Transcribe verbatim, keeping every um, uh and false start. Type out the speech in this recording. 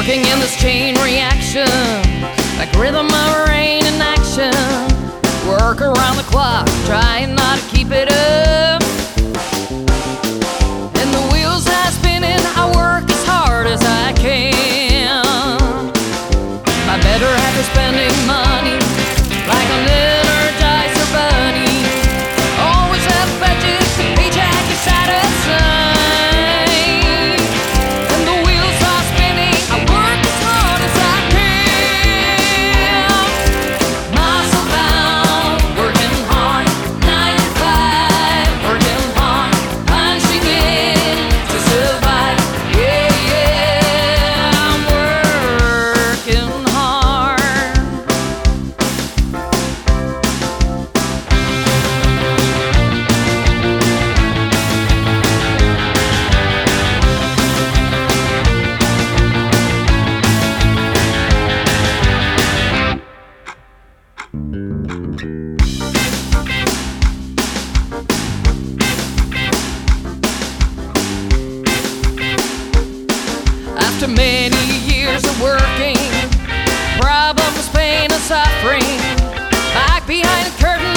Working in this chain reaction, like rhythm of rain in action. Work around the clock, trying not to keep it up. And the wheels are spinning, I work as hard as I can. My better half is spending money like a energizer bunny. Always have a budget, the paycheck is satisfied. And the wheels are spinning, I work as hard as I can. Muscle bound, working hard, nine to five, working hard, punching in to survive. Yeah, yeah, I'm working hard. After many years of working, problems, pain, and suffering, back behind the curtain